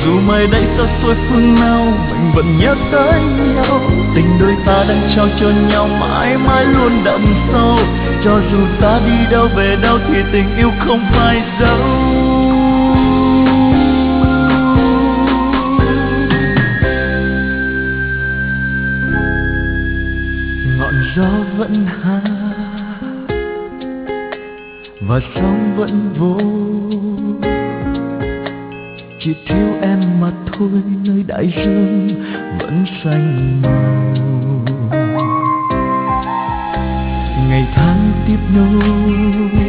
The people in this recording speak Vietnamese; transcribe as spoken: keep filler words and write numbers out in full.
dù mai đây xa xôi phương nào mình vẫn nhớ tới nhau. Tình đôi ta đang trao cho nhau mãi mãi luôn đậm sâu, cho dù ta đi đâu về đâu thì tình yêu không phai dấu. Ngọn gió vẫn hát và sóng vẫn vô, chỉ thiếu em mà thôi. Nơi đại dương vẫn xanh màu, ngày tháng tiếp nối